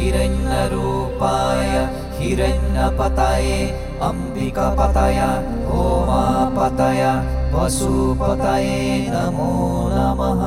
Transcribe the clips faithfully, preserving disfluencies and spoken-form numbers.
हिरण्यरूपाय हिरण्यपतये अम्बिकापतय उमापतय वसुपतये नमो नमः।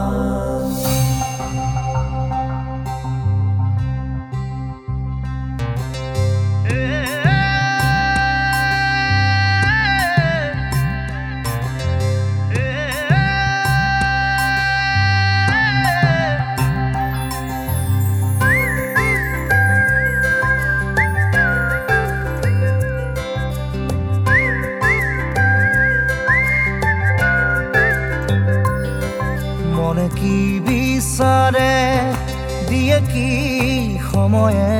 মনে কি বিচাৰে দিয়ে কি সময়ে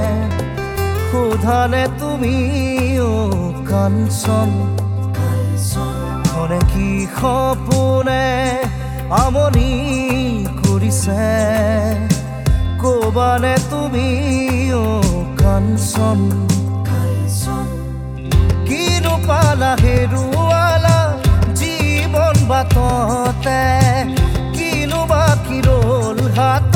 সোধালে তুমি ও কাঞ্চন মনে কি সপোনে আমনি কৰিছে ক'বানে তুমি ও কাঞ্চন কিনো পালা হেৰুৱালা জীৱন বাটতে কিনো বাকি ৰ'ল হাত